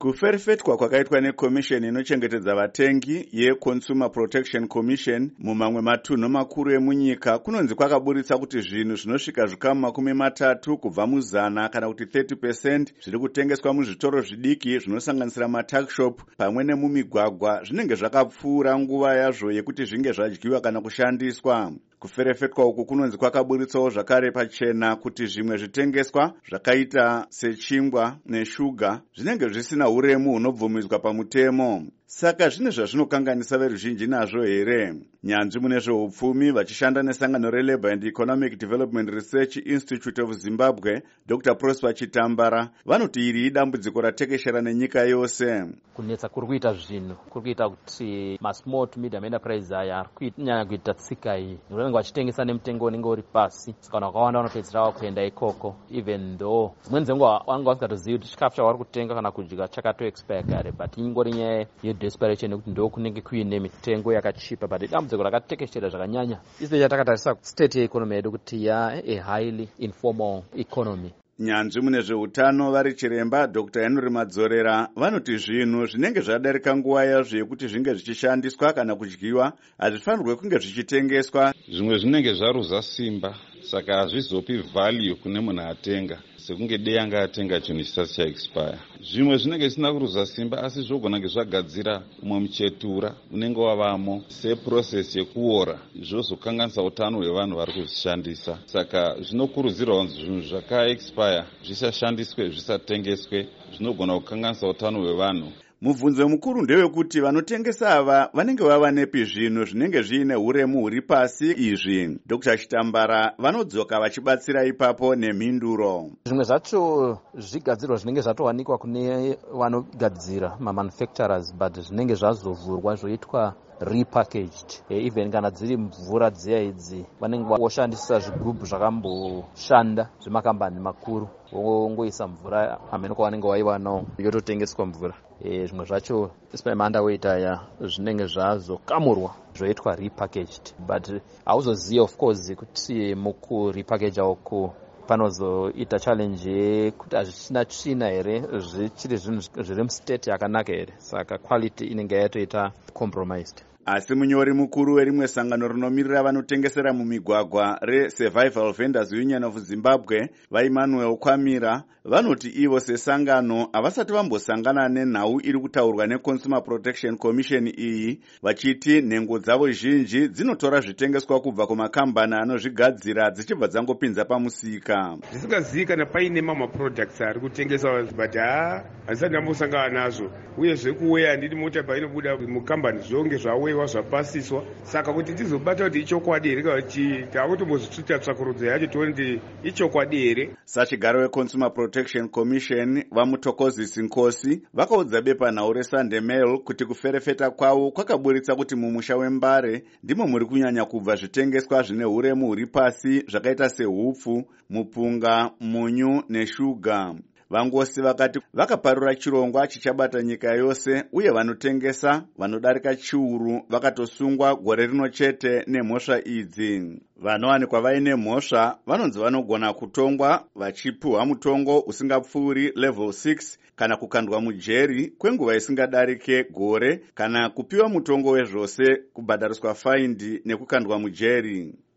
Kuferefetwa kwakaitwa nekomisheni inochengetedza vatengi yeConsumer Protection Commission mumamwe matunhu makuru emunyika kunonzi kwakaburitsa kuti zvinhu zvinosvika zvikamu 30 kubva muzana kana kuti 30% zviri kutengeswa muzvitoro zvidiki zvinosanganisira matakshop pamwe nemumigwagwa zvinenge zvakapfuura nguva yazvo yekuti zvinge zvadyiwa kana kushandiswa. Kuferefetwa uku kunonzi kwakaburitsawo zvakare pachena kuti zvimwe zvitengeswa zvakaita sechingwa neshuga zvinenge zvisina uremu hunobvumidzwa pamutemo. Saka zvine zvazvinokanganisa veruzhinji nazvo here? Nyanzvi mune zveupfumi vachishanda nesangano reLabour and Economic Development Research Institute of Zimbabwe, Dr. Prosper Chitambara, vanoti iri idambudziko ratekeshera nenyika yose. Kunetsa kuri kuita zvinhu kuri kuita kuti masmall to medium enterprise aya kunyanya kuita tsika iyi vanenge vachitengesa nemutengo unenge uri pasi, saka vakawanda vanopedzera vakuenda ikoko even though dzimweni dzenguva vanga vasingatozivi kuti chikafu chavari kutenga kana kudya chakato-expire kare, but ingori nyaya yedesperation nekuti ndo kunenge kuine mitengo yakachipa, but idambudziko rakatekeshera zvakanyanya. Isi chatakatarisira state yeeconomy yedu kuti a highly informal economy. Nyanzvi mune zveutano vari chiremba Dr. Henry Madzorera vanoti zvinhu zvinenge zvadarika nguva yazvo yekuti zvinge zvichishandiswa kana kudyiwa hazvifanirwe kunge zvichitengeswa. Zvimwe zvinenge zvaruza simba, saka hazvizopi value kune munhu atenga sekunge dei anga atenga chinhu chisati chaexpire. Zvimwe zvinenge zvisina kuruza simba asi zvogona kunge zvagadzira umwe muchetura unenge wavamo seprocess yekuora zvozokanganisa utano hwevanhu vari kuzvishandisa. Saka zvinokurudzirwa kuti zvinhu zvakaexpire zvisashandiswe, zvisatengeswe, zvinogona kukanganisa utano hwevanhu. Mubvunzo mukuru ndewekuti vanotengesa ava vanenge vava nepi zvinhu zvinenge zviine uremu huri pasi izvi. Dr. Chitambara vanodzoka vachibatsira ipapo nemhinduro. Zvimwe zvacho zvigadzirwa zvinenge zvatowanikwa kune vanogadzira mamanufacturers, but zvinenge zvazovhurwa zvoitwa repackaged. Even kana dziri mvura dziya idzi vanenge voshandisa zvigubhu zvakamboshanda zvemakambani makuru vongoisa mvura amenoko vanenge vaivanawo yototengeswa mvura. Zvimwe zvacho underweight aya zvinenge zvazokamurwa zvoitwa repackaged, but hauzoziva of course kuti mukurepackage uku panozoita challenge yekuti hazvisina tsvina here, zvichiri zvinhu zviri mustate yakanaka here, saka quality inenge yatoita compromised. Asi munyori mukuru werimwe sangano rinomirira vanotengesera mumigwagwa reSurvival Vendors Union of Zimbabwe, vaEmmanuel Kwamira, vanoti ivo sesangano havasati vambosangana nenhau iri kutaurwa neConsumer Protection Commission iyi, vachiti nhengo dzavo zhinji dzinotora zvitengeswa kubva kumakambani anozvigadzira dzichibva dzangopinza pamusika. Zvisingazivi paine products ari kutengeswa, but hazisati ndambosangana nazvo, uyezve kuweya handidi mota painobuda mukambani zvonge zvaweya zvapasiswa, saka kuti tizobata kuti ichokwadi here kana kuti takutombozvitsvita tsvakurudzo yacho tione kuti ichokwadi here. Sachigaro weConsumer Protection Commission vaMutokozisi Nkosi vakaudza bepanhau reSunday Mail kuti kuferefeta kwavo kwakaburitsa kuti mumusha weMbare ndimo muri kunyanya kubva zvitengeswa zvine uremu huri pasi zvakaita sehupfu, mupunga, munyu neshuga. Vangosi vakati vakaparura chirongwa chichabata nyika yose uye vanotengesa vanodarika chiuru vakatosungwa gore rino chete nemhosva idzi. Vanowanikwa vaine mhosva vanonzi vanogona kutongwa vachipuhwa mutongo usingapfuuri level 6 kana kukandwa mujeri kwenguva isingadarike gore kana kupiwa mutongo wezvose, kubhadhariswa faindi nekukandwa mujeri.